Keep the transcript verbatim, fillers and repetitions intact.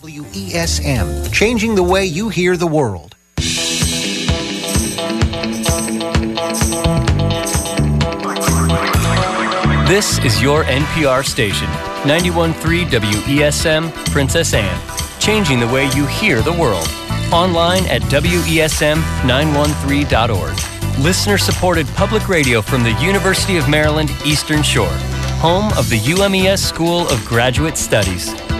W E S M, changing the way you hear the world. This is your N P R station, ninety-one point three W E S M, Princess Anne, changing the way you hear the world. Online at W E S M nine one three dot org. Listener-supported public radio from the University of Maryland, Eastern Shore, home of the U M E S School of Graduate Studies.